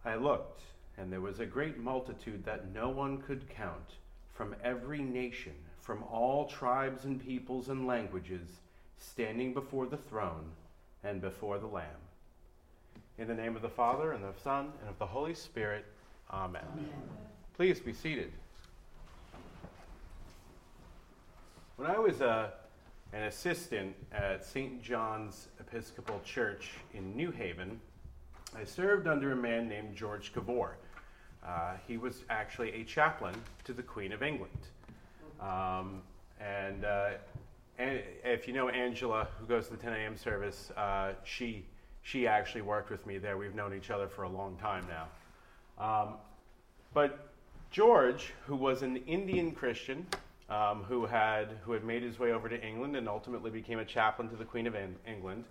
I looked, and there was a great multitude that no one could count, from every nation, from all tribes and peoples and languages, standing before the throne and before the Lamb. In the name of the Father, and of the Son, and of the Holy Spirit, Amen. Amen. Please be seated. When I was an assistant at St. John's Episcopal Church in New Haven, I served under a man named George Cavor. He was actually a chaplain to the Queen of England. And if you know Angela, who goes to the 10 a.m. service, she actually worked with me there. We've known each other for a long time now. But George, who was an Indian Christian, who had made his way over to England and ultimately became a chaplain to the Queen of England,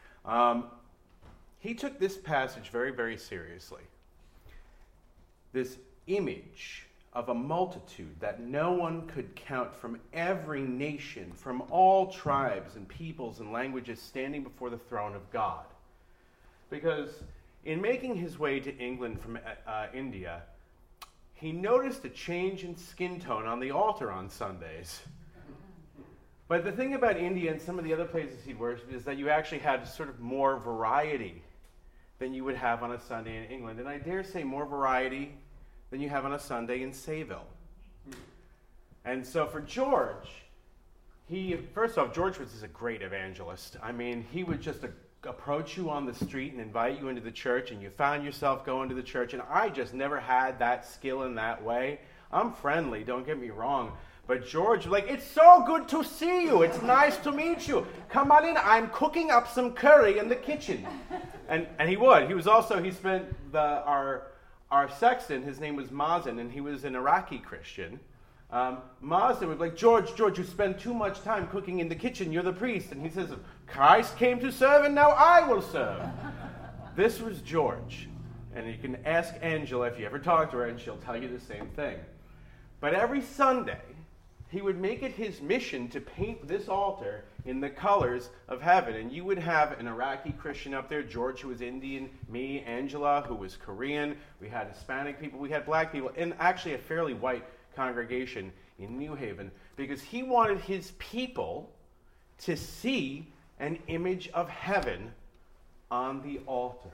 he took this passage very, very seriously. This image of a multitude that no one could count, from every nation, from all tribes and peoples and languages, standing before the throne of God. Because in making his way to England from India, he noticed a change in skin tone on the altar on Sundays. But the thing about India and some of the other places he worshiped is that you actually had sort of more variety than you would have on a Sunday in England. And I dare say more variety than you have on a Sunday in Sayville. And so for George, first off, George was a great evangelist. I mean, he would just approach you on the street and invite you into the church, and you found yourself going to the church. And I just never had that skill in that way. I'm friendly, don't get me wrong. But George, it's so good to see you. It's nice to meet you. Come on in. I'm cooking up some curry in the kitchen. And he would. He spent our sexton, his name was Mazen, and he was an Iraqi Christian. Mazen would be like, George, you spend too much time cooking in the kitchen. You're the priest. And he says, Christ came to serve, and now I will serve. This was George. And you can ask Angela if you ever talk to her, and she'll tell you the same thing. But every Sunday, he would make it his mission to paint this altar in the colors of heaven. And you would have an Iraqi Christian up there, George, who was Indian, me, Angela, who was Korean. We had Hispanic people, we had black people, and actually a fairly white congregation in New Haven, because he wanted his people to see an image of heaven on the altar.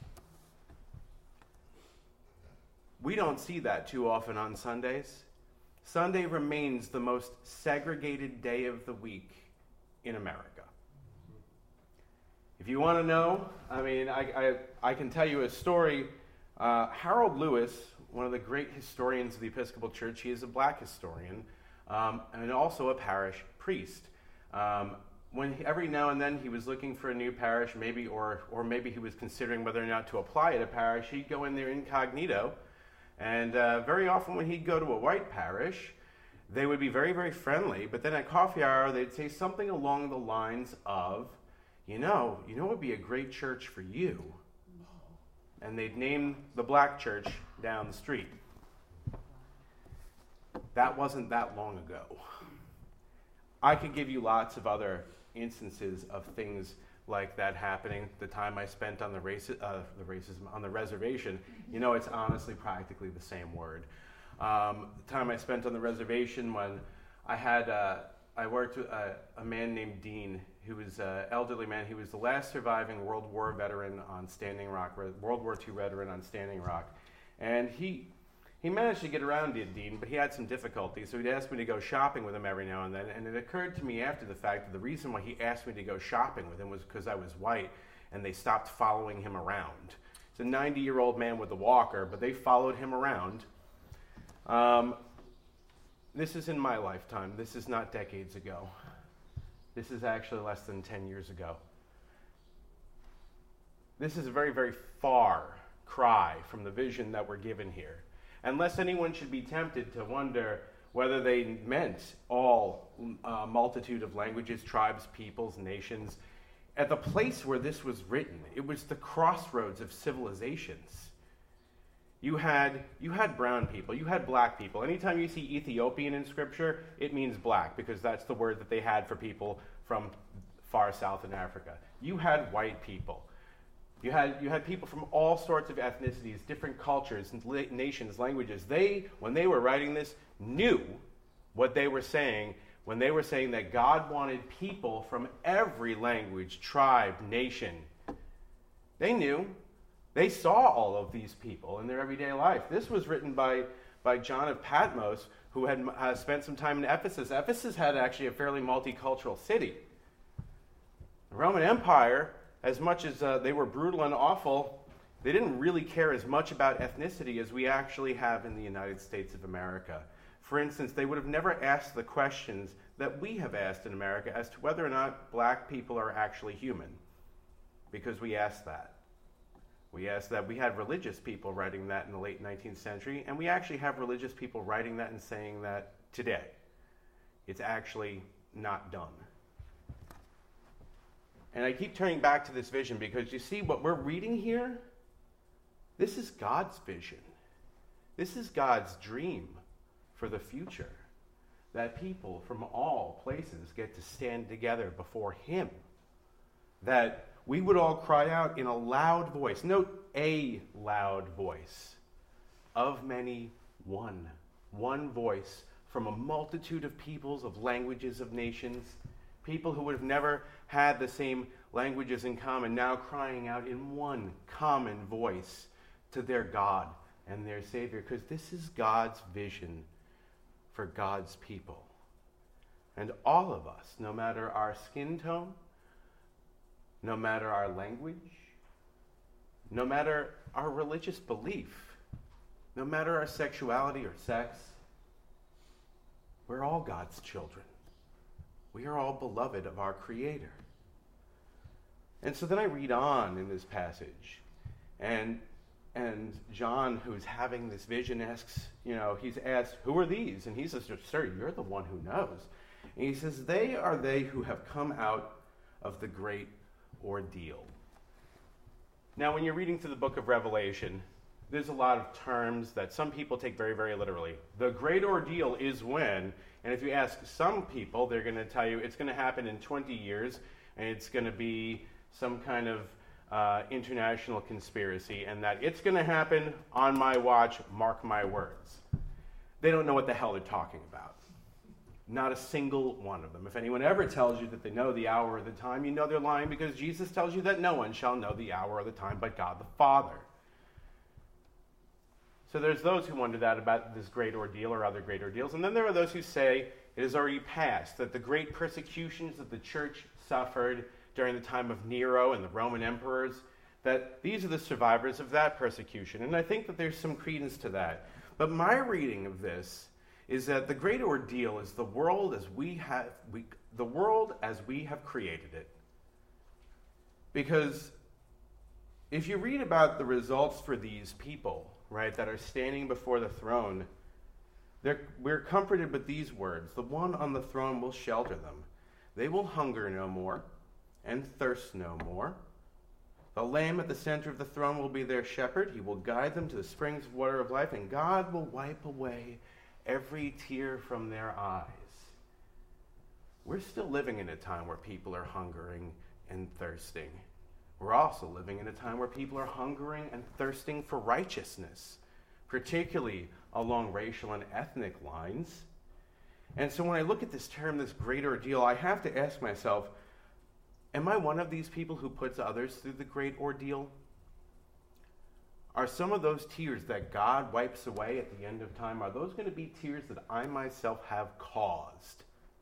We don't see that too often on Sundays. Sunday remains the most segregated day of the week in America. If you want to know, I can tell you a story. Harold Lewis, one of the great historians of the Episcopal Church, he is a black historian, and also a parish priest. When every now and then he was looking for a new parish, maybe he was considering whether or not to apply at a parish, he'd go in there incognito. And very often when he'd go to a white parish, they would be very, very friendly. But then at coffee hour, they'd say something along the lines of, you know what would be a great church for you? And they'd name the black church down the street. That wasn't that long ago. I could give you lots of other instances of things like that happening. The time I spent on the racism on the reservation, it's honestly practically the same word. The time I spent on the reservation when I worked with a man named Dean, who was an elderly man. He was the last surviving World War veteran on Standing Rock, World War II veteran on Standing Rock, and he managed to get around Dean, but he had some difficulties, so he'd ask me to go shopping with him every now and then, and it occurred to me after the fact that the reason why he asked me to go shopping with him was because I was white, and they stopped following him around. It's a 90-year-old man with a walker, but they followed him around. This is in my lifetime. This is not decades ago. This is actually less than 10 years ago. This is a very, very far cry from the vision that we're given here. Unless anyone should be tempted to wonder whether they meant all multitude of languages, tribes, peoples, nations. At the place where this was written, it was the crossroads of civilizations. You had brown people, you had black people. Anytime you see Ethiopian in Scripture, it means black, because that's the word that they had for people from far south in Africa. You had white people. You had people from all sorts of ethnicities, different cultures, nations, languages. When they were writing this, knew what they were saying when they were saying that God wanted people from every language, tribe, nation. They knew. They saw all of these people in their everyday life. This was written by John of Patmos, who had spent some time in Ephesus. Ephesus had actually a fairly multicultural city. The Roman Empire, as much as they were brutal and awful, they didn't really care as much about ethnicity as we actually have in the United States of America. For instance, they would have never asked the questions that we have asked in America as to whether or not black people are actually human, because we asked that. We asked that. We had religious people writing that in the late 19th century, and we actually have religious people writing that and saying that today. It's actually not done. And I keep turning back to this vision because you see what we're reading here? This is God's vision. This is God's dream for the future. That people from all places get to stand together before Him. That we would all cry out in a loud voice. Note, a loud voice. Of many, one. One voice from a multitude of peoples, of languages, of nations. People who would have never had the same languages in common, now crying out in one common voice to their God and their Savior, because this is God's vision for God's people. And all of us, no matter our skin tone, no matter our language, no matter our religious belief, no matter our sexuality or sex, we're all God's children. We are all beloved of our Creator. And so then I read on in this passage, and John, who's having this vision, asks, he's asked, who are these? And he says, sir, you're the one who knows. And he says, they are they who have come out of the great ordeal. Now, when you're reading through the book of Revelation, there's a lot of terms that some people take very, very literally. The great ordeal is when, and if you ask some people, they're going to tell you it's going to happen in 20 years, and it's going to be some kind of international conspiracy, and that it's going to happen on my watch, mark my words. They don't know what the hell they're talking about. Not a single one of them. If anyone ever tells you that they know the hour or the time, you know they're lying, because Jesus tells you that no one shall know the hour or the time but God the Father. So there's those who wonder that about this great ordeal or other great ordeals, and then there are those who say it has already passed, that the great persecutions that the church suffered during the time of Nero and the Roman emperors, that these are the survivors of that persecution. And I think that there's some credence to that. But my reading of this is that the great ordeal is the world as we have created it. Because if you read about the results for these people, right, that are standing before the throne, we're comforted with these words. The one on the throne will shelter them. They will hunger no more and thirst no more. The Lamb at the center of the throne will be their shepherd. He will guide them to the springs of water of life, and God will wipe away every tear from their eyes. We're still living in a time where people are hungering and thirsting. We're also living in a time where people are hungering and thirsting for righteousness, particularly along racial and ethnic lines. And so when I look at this term, this great ordeal, I have to ask myself, am I one of these people who puts others through the great ordeal? Are some of those tears that God wipes away at the end of time, are those going to be tears that I myself have caused?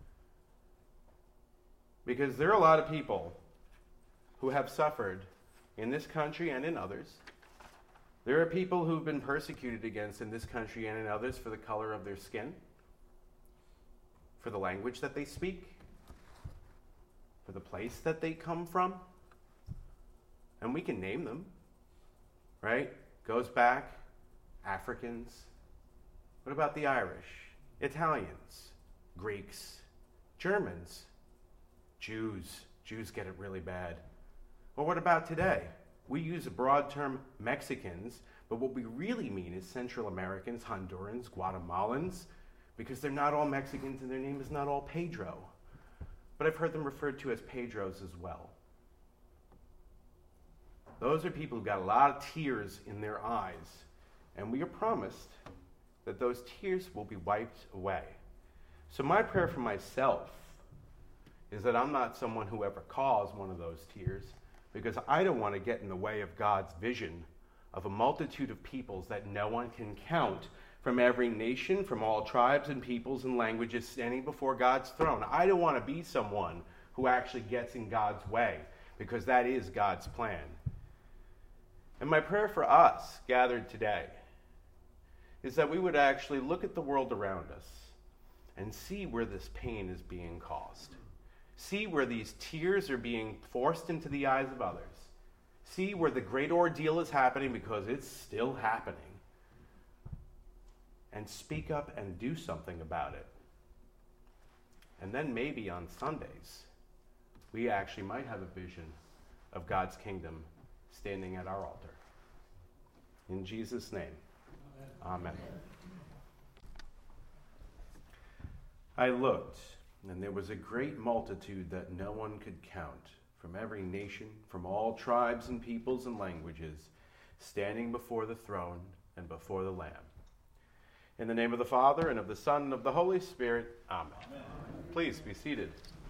Because there are a lot of people who have suffered in this country and in others. There are people who've been persecuted against in this country and in others for the color of their skin, for the language that they speak, for the place that they come from. And we can name them, right? Goes back, Africans. What about the Irish? Italians, Greeks, Germans, Jews. Jews get it really bad. Well, what about today? We use a broad term, Mexicans, but what we really mean is Central Americans, Hondurans, Guatemalans, because they're not all Mexicans and their name is not all Pedro. But I've heard them referred to as Pedros as well. Those are people who've got a lot of tears in their eyes. And we are promised that those tears will be wiped away. So my prayer for myself is that I'm not someone who ever caused one of those tears, because I don't want to get in the way of God's vision of a multitude of peoples that no one can count, from every nation, from all tribes and peoples and languages, standing before God's throne. I don't want to be someone who actually gets in God's way, because that is God's plan. And my prayer for us gathered today is that we would actually look at the world around us and see where this pain is being caused. See where these tears are being forced into the eyes of others. See where the great ordeal is happening, because it's still happening. And speak up and do something about it. And then maybe on Sundays, we actually might have a vision of God's kingdom standing at our altar. In Jesus' name, amen. I looked, and there was a great multitude that no one could count, from every nation, from all tribes and peoples and languages, standing before the throne and before the Lamb. In the name of the Father, and of the Son, and of the Holy Spirit, amen. Amen. Please be seated.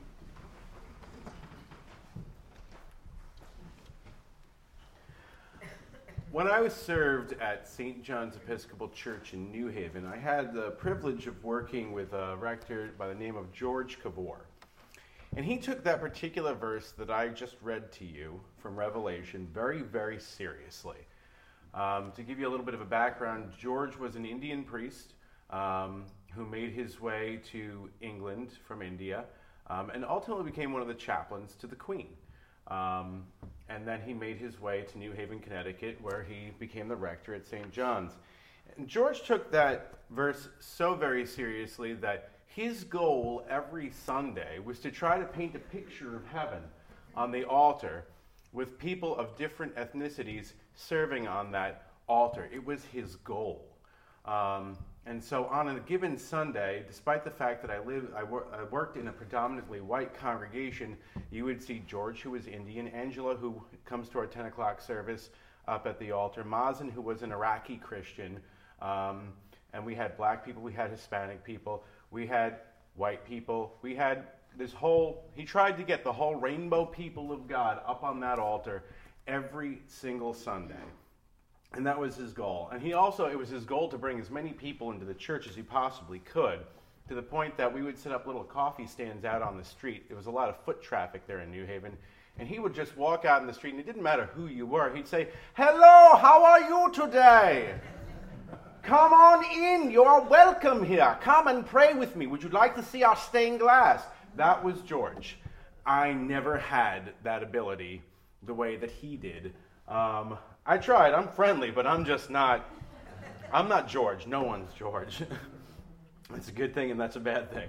When I was served at St. John's Episcopal Church in New Haven, I had the privilege of working with a rector by the name of George Cavor. And he took that particular verse that I just read to you from Revelation very, very seriously. To give you a little bit of a background, George was an Indian priest who made his way to England from India and ultimately became one of the chaplains to the Queen. And then he made his way to New Haven, Connecticut, where he became the rector at St. John's. And George took that verse so very seriously that his goal every Sunday was to try to paint a picture of heaven on the altar with people of different ethnicities serving on that altar. It was his goal. And so on a given Sunday, despite the fact that I worked in a predominantly white congregation, you would see George, who was Indian, Angela, who comes to our 10 o'clock service up at the altar, Mazen, who was an Iraqi Christian, and we had black people, we had Hispanic people, we had white people, we had he tried to get the whole rainbow people of God up on that altar every single Sunday. And that was his goal. And it was his goal to bring as many people into the church as he possibly could, to the point that we would set up little coffee stands out on the street. There was a lot of foot traffic there in New Haven. And he would just walk out in the street, and it didn't matter who you were. He'd say, "Hello, how are you today? Come on in, you're welcome here. Come and pray with me. Would you like to see our stained glass?" That was George. I never had that ability the way that he did. I tried. I'm friendly, but I'm not George. No one's George. That's a good thing and that's a bad thing.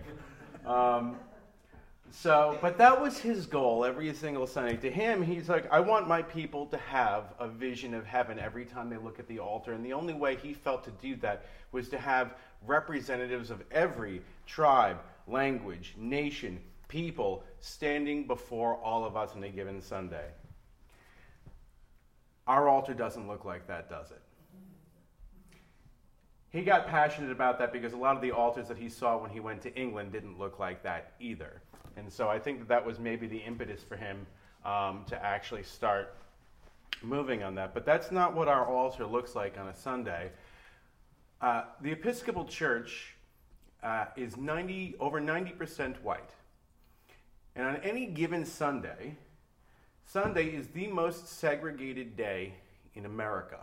But that was his goal every single Sunday. To him, he's like, I want my people to have a vision of heaven every time they look at the altar. And the only way he felt to do that was to have representatives of every tribe, language, nation, people standing before all of us on a given Sunday. Our altar doesn't look like that, does it? He got passionate about that because a lot of the altars that he saw when he went to England didn't look like that either. And so I think that was maybe the impetus for him to actually start moving on that. But that's not what our altar looks like on a Sunday. The Episcopal Church is over 90% white. And on any given Sunday is the most segregated day in America.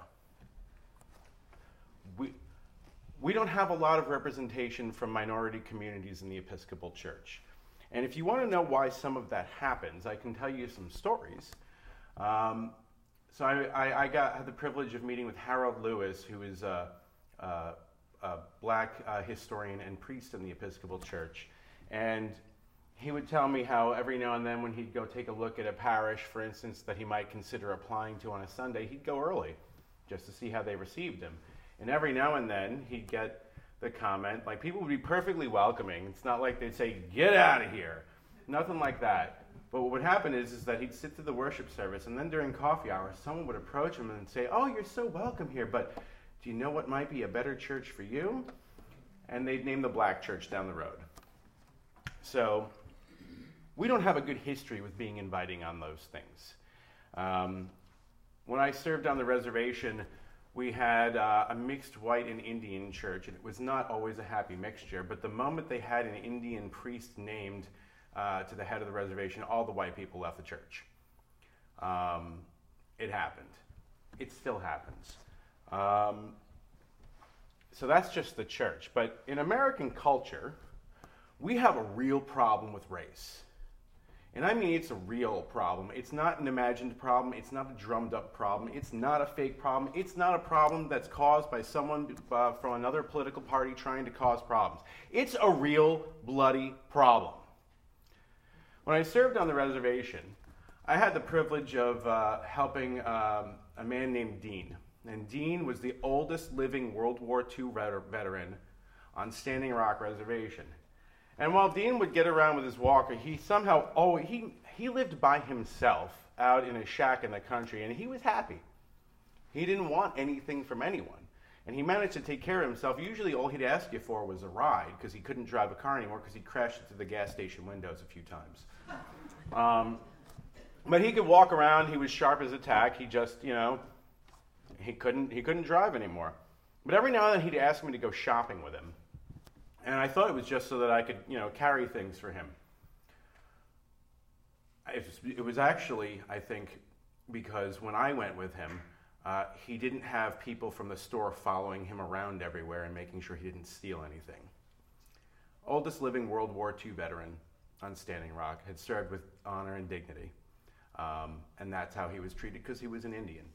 We don't have a lot of representation from minority communities in the Episcopal Church. And if you want to know why some of that happens, I can tell you some stories. I had the privilege of meeting with Harold Lewis, who is a black historian and priest in the Episcopal Church. And he would tell me how every now and then when he'd go take a look at a parish, for instance, that he might consider applying to on a Sunday, he'd go early just to see how they received him. And every now and then he'd get the comment, like, people would be perfectly welcoming. It's not like they'd say, "Get out of here." Nothing like that. But what would happen is that he'd sit through the worship service, and then during coffee hour, someone would approach him and say, "Oh, you're so welcome here, but do you know what might be a better church for you?" And they'd name the black church down the road. So we don't have a good history with being inviting on those things. When I served on the reservation, we had a mixed white and Indian church, and it was not always a happy mixture, but the moment they had an Indian priest named to the head of the reservation, all the white people left the church. It happened. It still happens. So that's just the church. But in American culture, we have a real problem with race. And I mean, it's a real problem. It's not an imagined problem. It's not a drummed up problem. It's not a fake problem. It's not a problem that's caused by someone from another political party trying to cause problems. It's a real bloody problem. When I served on the reservation, I had the privilege of helping a man named Dean. And Dean was the oldest living World War II veteran on Standing Rock Reservation. And while Dean would get around with his walker, he somehow, he lived by himself out in a shack in the country, and he was happy. He didn't want anything from anyone. And he managed to take care of himself. Usually all he'd ask you for was a ride, because he couldn't drive a car anymore, because he crashed into the gas station windows a few times. But he could walk around. He was sharp as a tack. He just, he couldn't drive anymore. But every now and then he'd ask me to go shopping with him. And I thought it was just so that I could, carry things for him. It was actually, I think, because when I went with him, he didn't have people from the store following him around everywhere and making sure he didn't steal anything. Oldest living World War II veteran on Standing Rock, had served with honor and dignity. And that's how he was treated, because he was an Indian.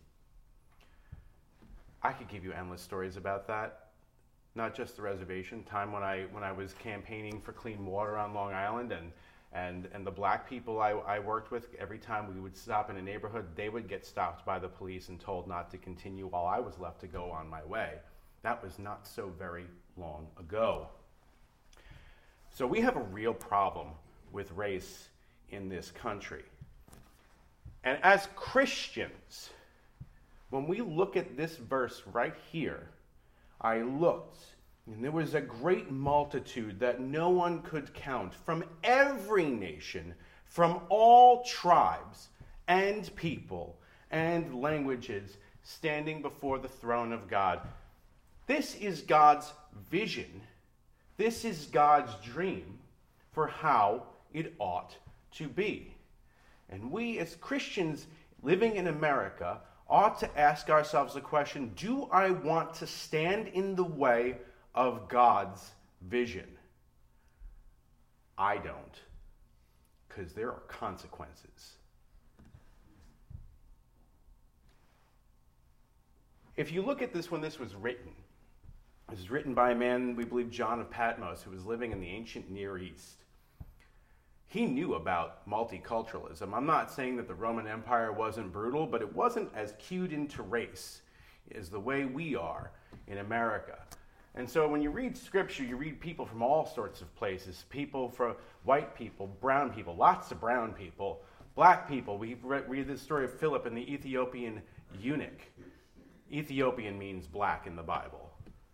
I could give you endless stories about that. Not just the reservation. Time when I was campaigning for clean water on Long Island, and the black people I worked with, every time we would stop in a neighborhood, they would get stopped by the police and told not to continue while I was left to go on my way. That was not so very long ago. So we have a real problem with race in this country. And as Christians, when we look at this verse right here, I looked, and there was a great multitude that no one could count, from every nation, from all tribes and people and languages, standing before the throne of God. This is God's vision. This is God's dream for how it ought to be. And we as Christians living in America ought to ask ourselves the question, do I want to stand in the way of God's vision? I don't, because there are consequences. If you look at this when this was written by a man, we believe John of Patmos, who was living in the ancient Near East. He knew about multiculturalism. I'm not saying that the Roman Empire wasn't brutal, but it wasn't as cued into race as the way we are in America. And so when you read Scripture, you read people from all sorts of places. People from white people, brown people, lots of brown people, black people. We read the story of Philip and the Ethiopian eunuch. Ethiopian means black in the Bible.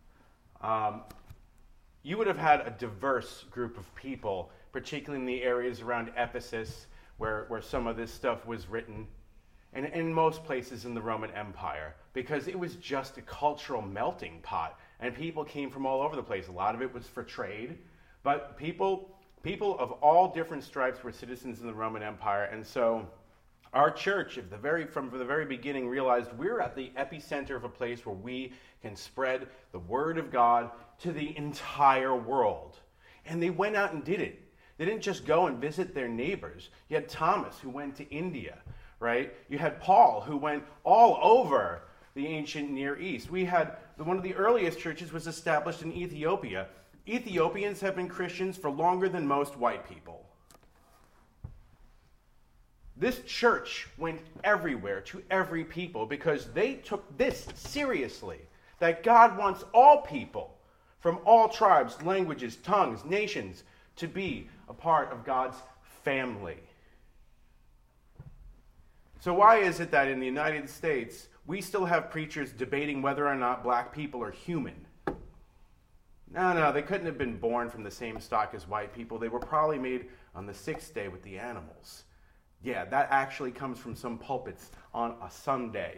You would have had a diverse group of people, particularly in the areas around Ephesus, where some of this stuff was written, and in most places in the Roman Empire, because it was just a cultural melting pot, and people came from all over the place. A lot of it was for trade, but people of all different stripes were citizens in the Roman Empire, and so our church, from the very beginning, realized we're at the epicenter of a place where we can spread the Word of God to the entire world. And they went out and did it. They didn't just go and visit their neighbors. You had Thomas, who went to India, right? You had Paul, who went all over the ancient Near East. We had one of the earliest churches was established in Ethiopia. Ethiopians have been Christians for longer than most white people. This church went everywhere to every people because they took this seriously, that God wants all people from all tribes, languages, tongues, nations to be a part of God's family. So why is it that in the United States, we still have preachers debating whether or not black people are human? No, they couldn't have been born from the same stock as white people. They were probably made on the sixth day with the animals. Yeah, that actually comes from some pulpits on a Sunday.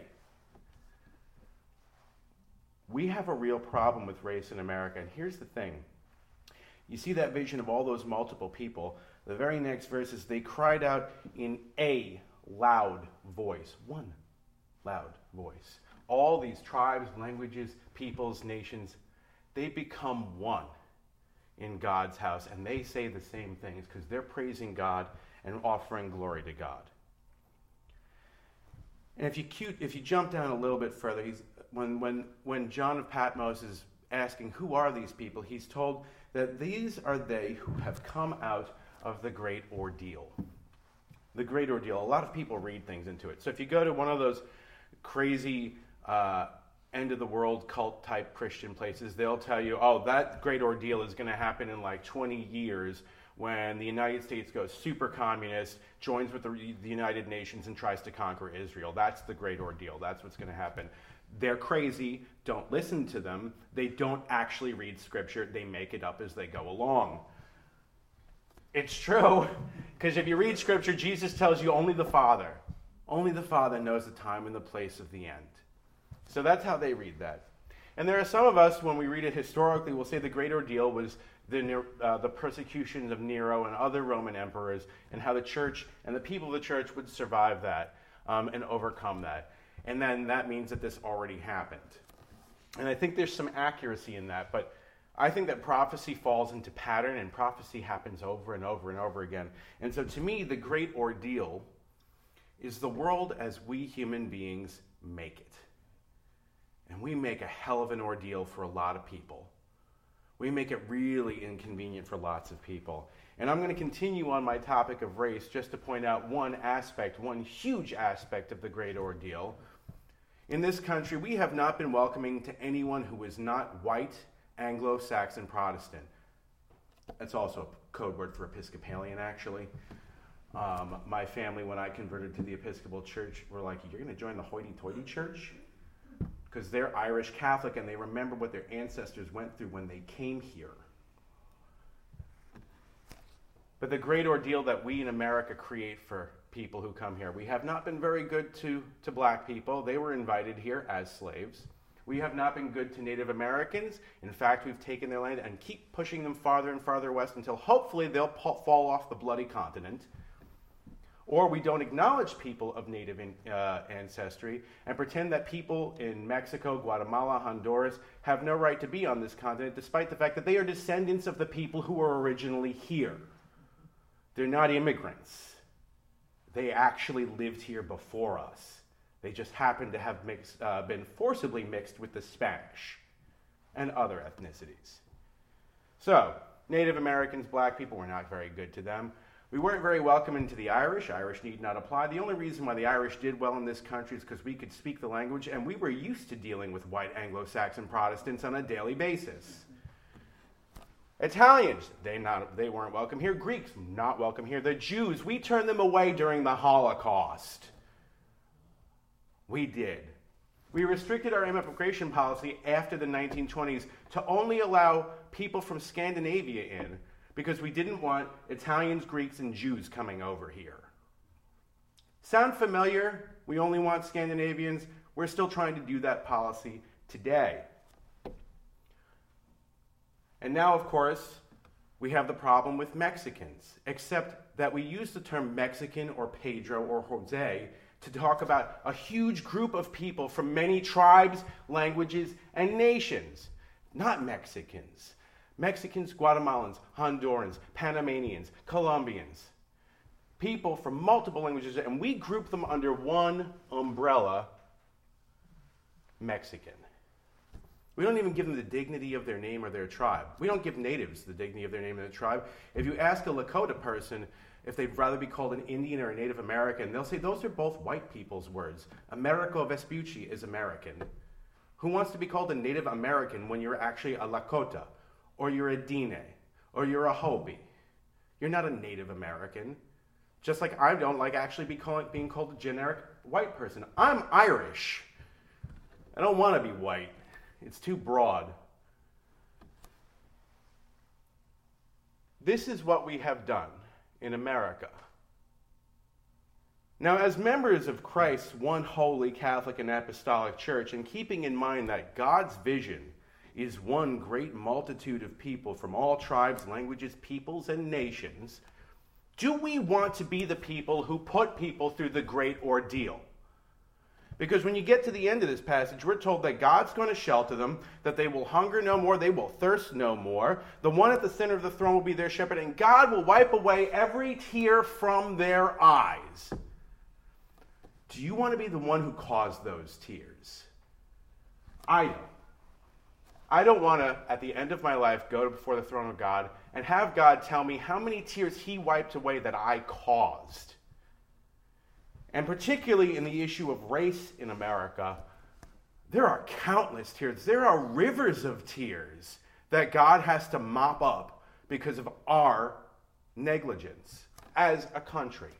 We have a real problem with race in America, and here's the thing. You see that vision of all those multiple people. The very next verse is, they cried out in a loud voice. One loud voice. All these tribes, languages, peoples, nations, they become one in God's house, and they say the same things because they're praising God and offering glory to God. And if you jump down a little bit further, when John of Patmos is asking, who are these people, he's told that these are they who have come out of the great ordeal. The great ordeal. A lot of people read things into it. So if you go to one of those crazy end-of-the-world cult-type Christian places, they'll tell you, oh, that great ordeal is going to happen in like 20 years when the United States goes super communist, joins with the United Nations, and tries to conquer Israel. That's the great ordeal. That's what's going to happen. They're crazy. Don't listen to them. They don't actually read Scripture. They make it up as they go along. It's true, because if you read Scripture, Jesus tells you only the Father knows the time and the place of the end. So that's how they read that. And there are some of us, when we read it historically, will say the great ordeal was the persecutions of Nero and other Roman emperors, and how the church and the people of the church would survive that and overcome that. And then that means that this already happened. And I think there's some accuracy in that, but I think that prophecy falls into pattern, and prophecy happens over and over and over again. And so to me, the great ordeal is the world as we human beings make it. And we make a hell of an ordeal for a lot of people. We make it really inconvenient for lots of people. And I'm going to continue on my topic of race just to point out one huge aspect of the great ordeal. In this country, we have not been welcoming to anyone who is not white, Anglo-Saxon, Protestant. That's also a code word for Episcopalian, actually. My family, when I converted to the Episcopal Church, were like, you're going to join the hoity-toity church? Because they're Irish Catholic and they remember what their ancestors went through when they came here. But the great ordeal that we in America create for people who come here, we have not been very good to black people. They were invited here as slaves. We have not been good to Native Americans. In fact, we've taken their land and keep pushing them farther and farther west until hopefully they'll fall off the bloody continent. Or we don't acknowledge people of Native ancestry and pretend that people in Mexico, Guatemala, Honduras have no right to be on this continent, despite the fact that they are descendants of the people who were originally here. They're not immigrants. They actually lived here before us. They just happen to have been forcibly mixed with the Spanish and other ethnicities. So, Native Americans, black people, were not very good to them. We weren't very welcoming to the Irish. Irish need not apply. The only reason why the Irish did well in this country is because we could speak the language, and we were used to dealing with white Anglo-Saxon Protestants on a daily basis. Italians, they weren't welcome here. Greeks, not welcome here. The Jews, we turned them away during the Holocaust. We did. We restricted our immigration policy after the 1920s to only allow people from Scandinavia in, because we didn't want Italians, Greeks, and Jews coming over here. Sound familiar? We only want Scandinavians. We're still trying to do that policy today. And now, of course, we have the problem with Mexicans, except that we use the term Mexican or Pedro or Jose to talk about a huge group of people from many tribes, languages, and nations, not Mexicans. Mexicans, Guatemalans, Hondurans, Panamanians, Colombians, people from multiple languages, and we group them under one umbrella, Mexican. We don't even give them the dignity of their name or their tribe. We don't give natives the dignity of their name and their tribe. If you ask a Lakota person if they'd rather be called an Indian or a Native American, they'll say those are both white people's words. Americo Vespucci is American. Who wants to be called a Native American when you're actually a Lakota? Or you're a Dine, or you're a Hopi. You're not a Native American. Just like I don't like actually being called a generic white person. I'm Irish. I don't want to be white. It's too broad. This is what we have done in America. Now, as members of Christ's one holy Catholic and Apostolic Church, and keeping in mind that God's vision is one great multitude of people from all tribes, languages, peoples, and nations, do we want to be the people who put people through the great ordeal? Because when you get to the end of this passage, we're told that God's going to shelter them, that they will hunger no more, they will thirst no more. The one at the center of the throne will be their shepherd, and God will wipe away every tear from their eyes. Do you want to be the one who caused those tears? I don't. I don't want to, at the end of my life, go before the throne of God and have God tell me how many tears he wiped away that I caused. And particularly in the issue of race in America, there are countless tears. There are rivers of tears that God has to mop up because of our negligence as a country.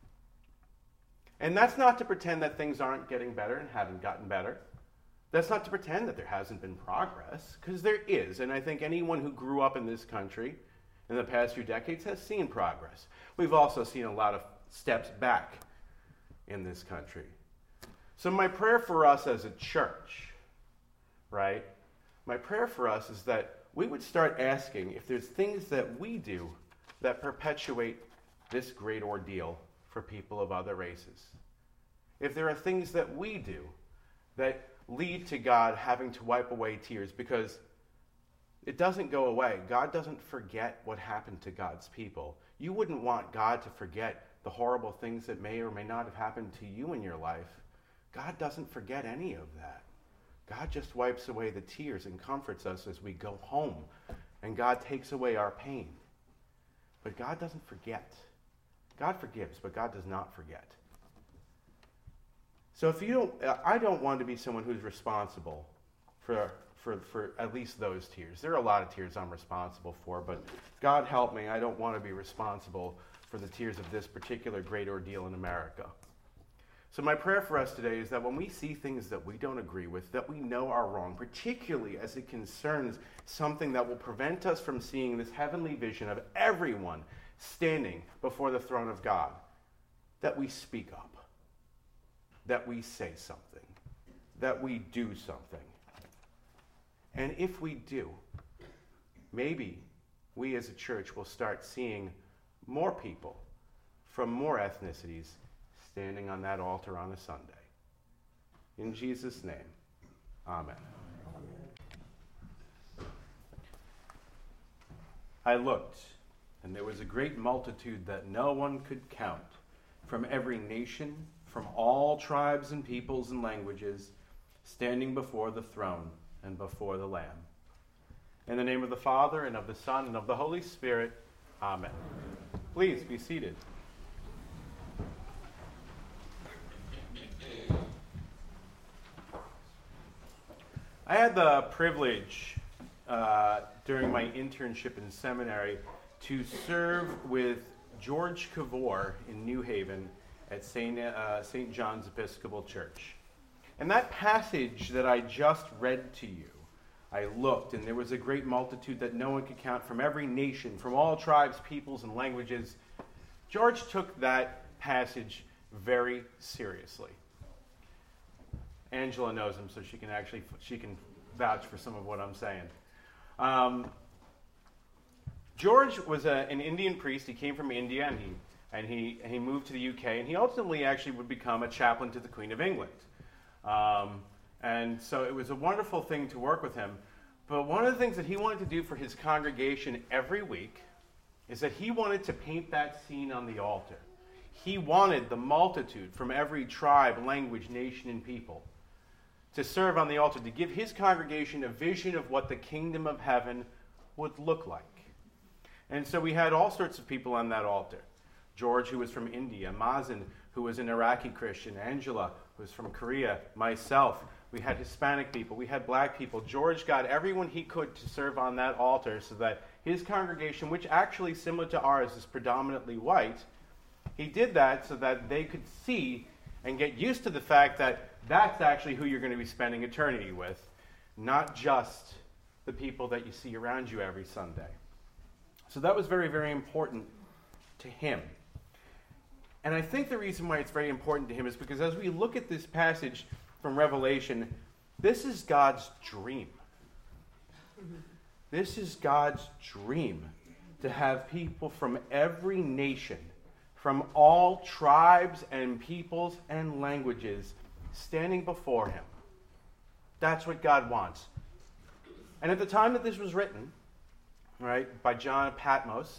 And that's not to pretend that things aren't getting better and haven't gotten better. That's not to pretend that there hasn't been progress, because there is. And I think anyone who grew up in this country in the past few decades has seen progress. We've also seen a lot of steps back in this country. So my prayer for us as a church, right? My prayer for us is that we would start asking if there's things that we do that perpetuate this great ordeal for people of other races. If there are things that we do that lead to God having to wipe away tears, because it doesn't go away. God doesn't forget what happened to God's people. You wouldn't want God to forget the horrible things that may or may not have happened to you in your life. God doesn't forget any of that. God just wipes away the tears and comforts us as we go home. And God takes away our pain. But God doesn't forget. God forgives, but God does not forget. So I don't want to be someone who's responsible for at least those tears. There are a lot of tears I'm responsible for, but God help me, I don't want to be responsible for the tears of this particular great ordeal in America. So my prayer for us today is that when we see things that we don't agree with, that we know are wrong, particularly as it concerns something that will prevent us from seeing this heavenly vision of everyone standing before the throne of God, that we speak up, that we say something, that we do something. And if we do, maybe we as a church will start seeing more people from more ethnicities standing on that altar on a Sunday. In Jesus' name, amen. I looked, and there was a great multitude that no one could count, from every nation, from all tribes and peoples and languages, standing before the throne and before the Lamb. In the name of the Father, and of the Son, and of the Holy Spirit, amen. Please be seated. I had the privilege during my internship in seminary to serve with George Cavor in New Haven at St. John's Episcopal Church. And that passage that I just read to you, I looked, and there was a great multitude that no one could count, from every nation, from all tribes, peoples, and languages. George took that passage very seriously. Angela knows him, so she can vouch for some of what I'm saying. George was an Indian priest. He came from India, and he moved to the UK, and he ultimately actually would become a chaplain to the Queen of England. And so it was a wonderful thing to work with him. But one of the things that he wanted to do for his congregation every week is that he wanted to paint that scene on the altar. He wanted the multitude from every tribe, language, nation, and people to serve on the altar, to give his congregation a vision of what the kingdom of heaven would look like. And so we had all sorts of people on that altar. George, who was from India, Mazen, who was an Iraqi Christian, Angela, who was from Korea, myself. We had Hispanic people, we had black people. George got everyone he could to serve on that altar so that his congregation, which actually similar to ours is predominantly white, He did that so that they could see and get used to the fact that that's actually who you're going to be spending eternity with, not just the people that you see around you every Sunday. So that was very, very important to him. And I think the reason why it's very important to him is because as we look at this passage from Revelation, this is God's dream. This is God's dream, to have people from every nation, from all tribes and peoples and languages standing before him. That's what God wants. And at the time that this was written, right, by John of Patmos,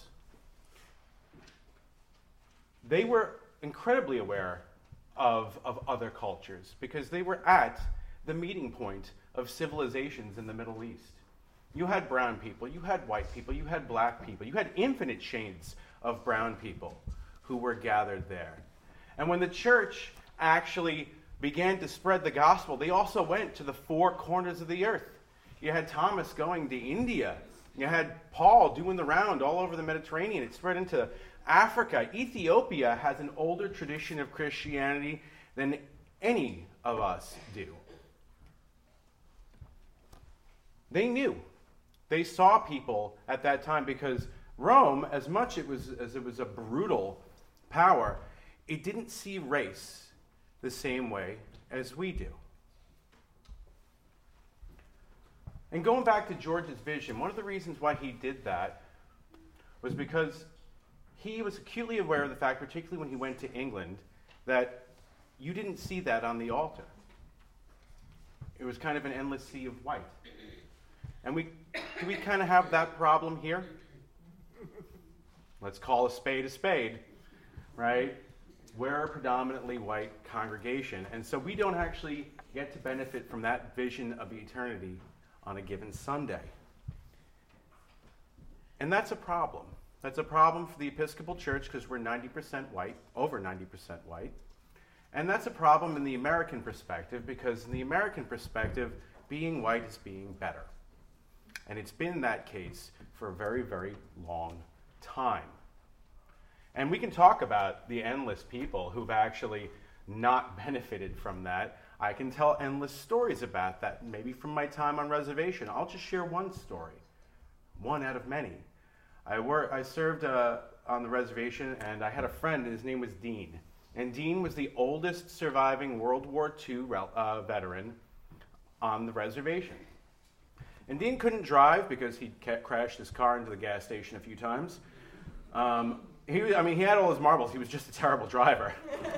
they were incredibly aware of other cultures because they were at the meeting point of civilizations in the Middle East. You had brown people, you had white people, you had black people, you had infinite shades of brown people who were gathered there. And when the church actually began to spread the gospel, they also went to the four corners of the earth. You had Thomas going to India. You had Paul doing the round all over the Mediterranean. It spread into Africa. Ethiopia has an older tradition of Christianity than any of us do. They knew. They saw people at that time because Rome, as much as it was a brutal power, it didn't see race the same way as we do. And going back to George's vision, one of the reasons why he did that was because he was acutely aware of the fact, particularly when he went to England, that you didn't see that on the altar. It was kind of an endless sea of white. And we kind of have that problem here? Let's call a spade, right? We're a predominantly white congregation, and so we don't actually get to benefit from that vision of eternity on a given Sunday. And that's a problem. That's a problem for the Episcopal Church because we're 90% white, over 90% white. And that's a problem in the American perspective because in the American perspective, being white is being better. And it's been that case for a very, very long time. And we can talk about the endless people who've actually not benefited from that. I can tell endless stories about that, maybe from my time on reservation. I'll just share one story, one out of many. I served on the reservation, and I had a friend, and his name was Dean. And Dean was the oldest surviving World War II veteran on the reservation. And Dean couldn't drive because he crashed his car into the gas station a few times. He had all his marbles. He was just a terrible driver.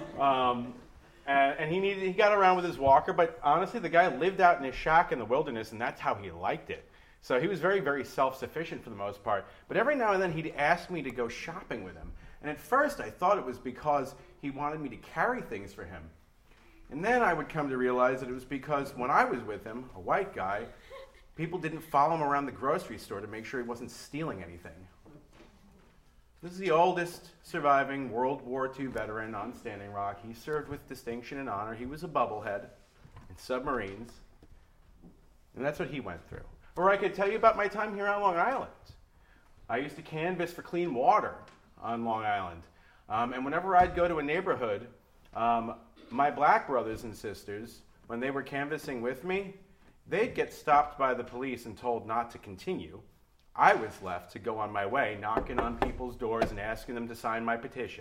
And he got around with his walker, but honestly, the guy lived out in his shack in the wilderness, and that's how he liked it. So he was very, very self-sufficient for the most part. But every now and then, he'd ask me to go shopping with him. And at first, I thought it was because he wanted me to carry things for him. And then I would come to realize that it was because when I was with him, a white guy, people didn't follow him around the grocery store to make sure he wasn't stealing anything. This is the oldest surviving World War II veteran on Standing Rock. He served with distinction and honor. He was a bubblehead in submarines. And that's what he went through. Or I could tell you about my time here on Long Island. I used to canvass for clean water on Long Island. And whenever I'd go to a neighborhood, my black brothers and sisters, when they were canvassing with me, they'd get stopped by the police and told not to continue. I was left to go on my way, knocking on people's doors and asking them to sign my petition.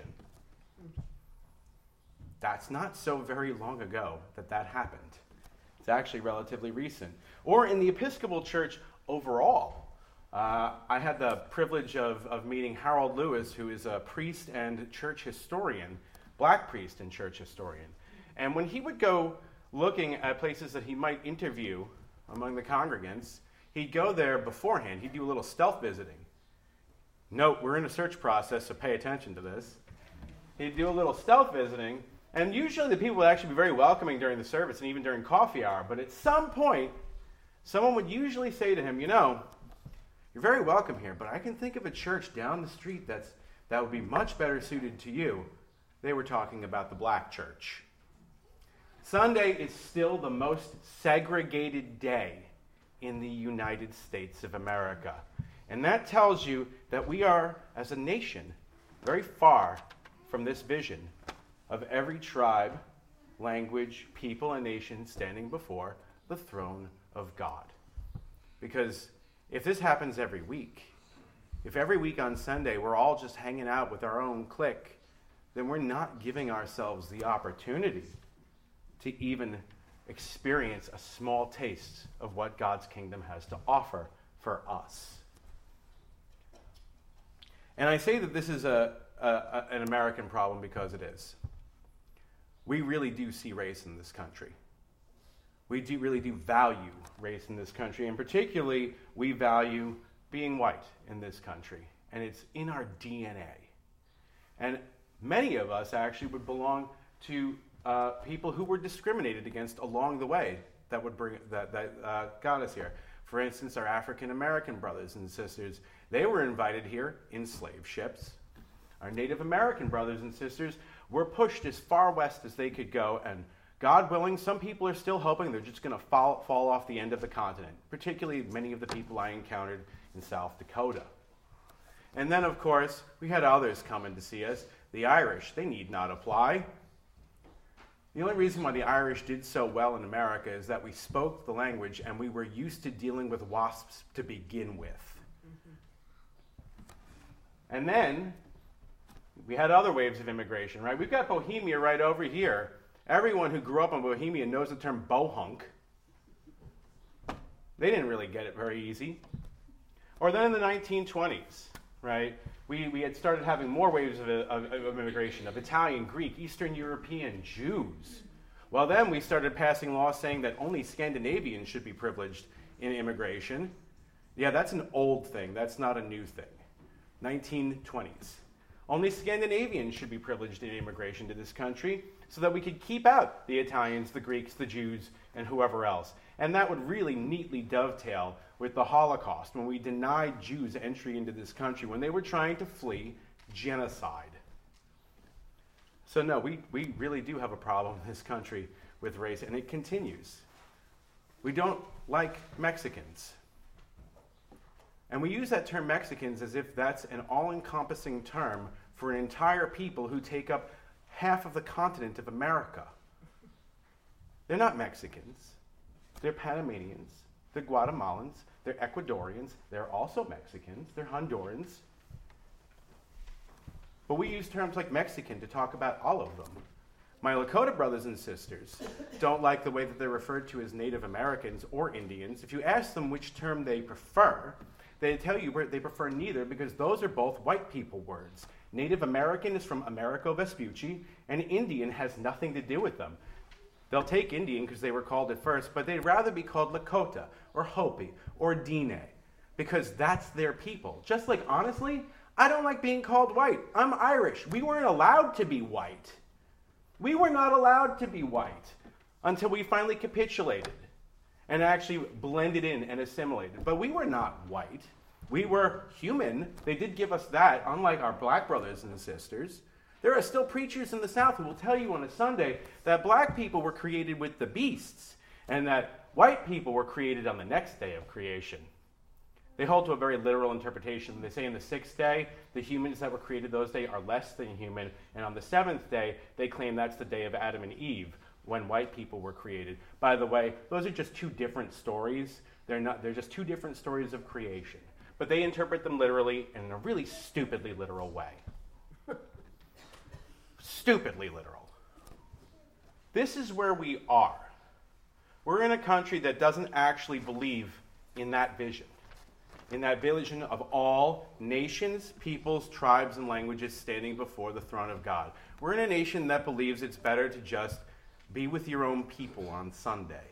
That's not so very long ago that happened. It's actually relatively recent. Or in the Episcopal Church overall, I had the privilege of meeting Harold Lewis, who is a priest and church historian, black priest and church historian. And when he would go looking at places that he might interview among the congregants, he'd go there beforehand. He'd do a little stealth visiting. Note, we're in a search process, so pay attention to this. He'd do a little stealth visiting, and usually the people would actually be very welcoming during the service and even during coffee hour. But at some point, someone would usually say to him, you're very welcome here, but I can think of a church down the street that would be much better suited to you. They were talking about the black church. Sunday is still the most segregated day in the United States of America. And that tells you that we are, as a nation, very far from this vision of every tribe, language, people, and nation standing before the throne of God. Because if this happens every week, if every week on Sunday we're all just hanging out with our own clique, then we're not giving ourselves the opportunity to even experience a small taste of what God's kingdom has to offer for us. And I say that this is an American problem because it is. We really do see race in this country. We really do value race in this country, and particularly we value being white in this country, and it's in our DNA. And many of us actually would belong to people who were discriminated against along the way that got us here. For instance, our African American brothers and sisters, they were invited here in slave ships. Our Native American brothers and sisters were pushed as far west as they could go, and God willing, some people are still hoping they're just going to fall off the end of the continent, particularly many of the people I encountered in South Dakota. And then, of course, we had others coming to see us. The Irish, they need not apply. The only reason why the Irish did so well in America is that we spoke the language and we were used to dealing with wasps to begin with. And then we had other waves of immigration, right? We've got Bohemia right over here. Everyone who grew up in Bohemia knows the term bohunk. They didn't really get it very easy. Or then in the 1920s, right, we had started having more waves of immigration, of Italian, Greek, Eastern European, Jews. Well, then we started passing laws saying that only Scandinavians should be privileged in immigration. Yeah, that's an old thing. That's not a new thing. 1920s. Only Scandinavians should be privileged in immigration to this country so that we could keep out the Italians, the Greeks, the Jews, and whoever else. And that would really neatly dovetail with the Holocaust, when we denied Jews entry into this country when they were trying to flee genocide. So no, we really do have a problem in this country with race, and it continues. We don't like Mexicans. And we use that term Mexicans as if that's an all-encompassing term for an entire people who take up half of the continent of America. They're not Mexicans. They're Panamanians. They're Guatemalans. They're Ecuadorians. They're also Mexicans. They're Hondurans. But we use terms like Mexican to talk about all of them. My Lakota brothers and sisters don't like the way that they're referred to as Native Americans or Indians. If you ask them which term they prefer, they tell you they prefer neither, because those are both white people words. Native American is from Americo Vespucci, and Indian has nothing to do with them. They'll take Indian because they were called it first, but they'd rather be called Lakota or Hopi or Diné, because that's their people. Just like, honestly, I don't like being called white. I'm Irish. We weren't allowed to be white. We were not allowed to be white until we finally capitulated and actually blended in and assimilated. But we were not white. We were human. They did give us that, unlike our black brothers and sisters. There are still preachers in the South who will tell you on a Sunday that black people were created with the beasts and that white people were created on the next day of creation. They hold to a very literal interpretation. They say in the sixth day, the humans that were created those days are less than human, and on the seventh day, they claim that's the day of Adam and Eve, when white people were created. By the way, those are just two different stories. They're just two different stories of creation. But they interpret them literally in a really stupidly literal way. Stupidly literal. This is where we are. We're in a country that doesn't actually believe in that vision of all nations, peoples, tribes, and languages standing before the throne of God. We're in a nation that believes it's better to just be with your own people on Sunday.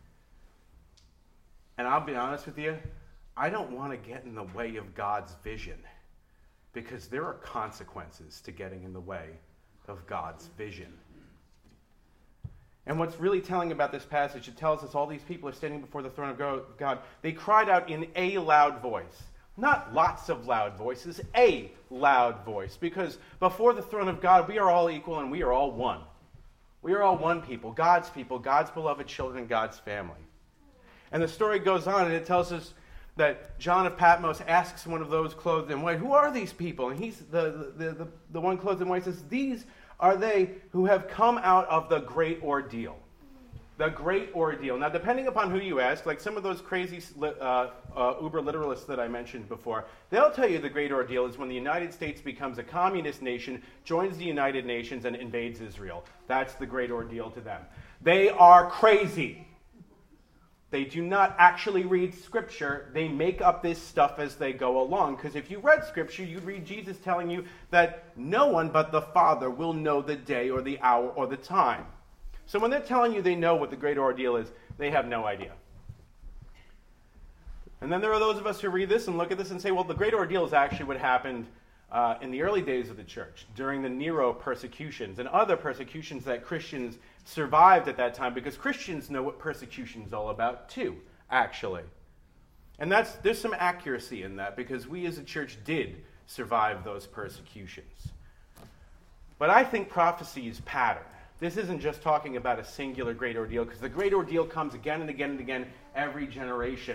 And I'll be honest with you, I don't want to get in the way of God's vision, because there are consequences to getting in the way of God's vision. And what's really telling about this passage, it tells us all these people are standing before the throne of God. They cried out in a loud voice. Not lots of loud voices, a loud voice. Because before the throne of God, we are all equal and we are all one. We are all one people, God's beloved children, God's family. And the story goes on and it tells us that John of Patmos asks one of those clothed in white, who are these people? And he's the one clothed in white says, these are they who have come out of the great ordeal. The great ordeal. Now, depending upon who you ask, like some of those crazy uber literalists that I mentioned before, they'll tell you the great ordeal is when the United States becomes a communist nation, joins the United Nations, and invades Israel. That's the great ordeal to them. They are crazy. They do not actually read Scripture. They make up this stuff as they go along. Because if you read Scripture, you'd read Jesus telling you that no one but the Father will know the day or the hour or the time. So when they're telling you they know what the great ordeal is, they have no idea. And then there are those of us who read this and look at this and say, well, the great ordeal is actually what happened in the early days of the church, during the Nero persecutions and other persecutions that Christians survived at that time, because Christians know what persecution is all about too, actually. And there's some accuracy in that, because we as a church did survive those persecutions. But I think prophecy is pattern. This isn't just talking about a singular great ordeal, because the great ordeal comes again and again and again every generation.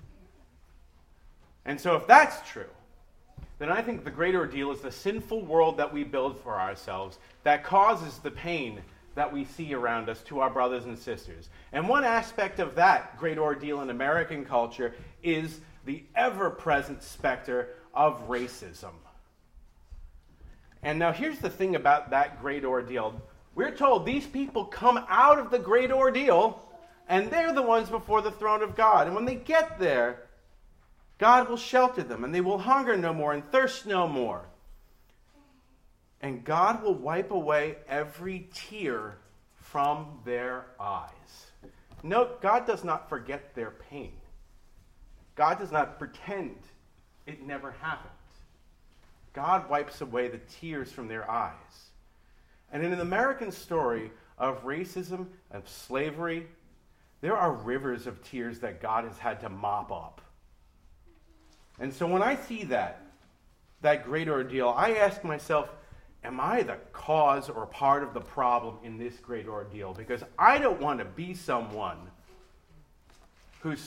And so if that's true, then I think the great ordeal is the sinful world that we build for ourselves that causes the pain that we see around us to our brothers and sisters. And one aspect of that great ordeal in American culture is the ever-present specter of racism. And now here's the thing about that great ordeal. We're told these people come out of the great ordeal, and they're the ones before the throne of God. And when they get there, God will shelter them, and they will hunger no more and thirst no more. And God will wipe away every tear from their eyes. Note, God does not forget their pain. God does not pretend it never happened. God wipes away the tears from their eyes. And in an American story of racism and slavery, there are rivers of tears that God has had to mop up. And so when I see that great ordeal, I ask myself, am I the cause or part of the problem in this great ordeal? Because I don't want to be someone who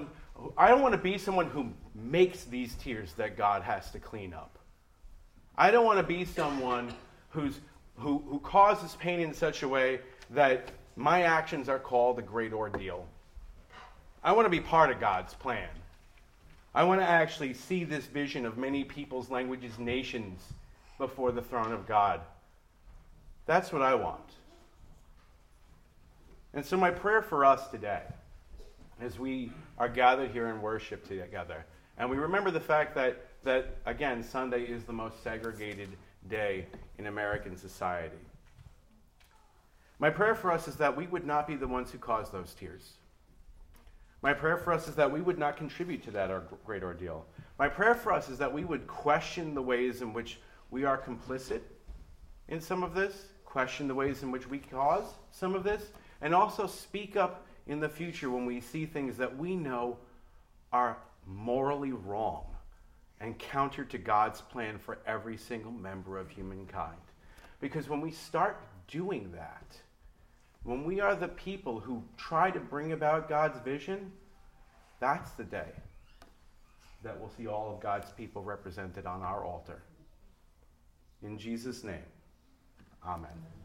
makes these tears that God has to clean up. I don't want to be someone who causes pain in such a way that my actions are called the great ordeal. I want to be part of God's plan. I want to actually see this vision of many peoples, languages, nations before the throne of God. That's what I want. And so my prayer for us today, as we are gathered here in worship together, and we remember the fact that again, Sunday is the most segregated day in American society. My prayer for us is that we would not be the ones who cause those tears. My prayer for us is that we would not contribute to that great ordeal. My prayer for us is that we would question the ways in which we are complicit in some of this, question the ways in which we cause some of this, and also speak up in the future when we see things that we know are morally wrong and counter to God's plan for every single member of humankind. Because when we start doing that, when we are the people who try to bring about God's vision, that's the day that we'll see all of God's people represented on our altar. In Jesus' name, amen.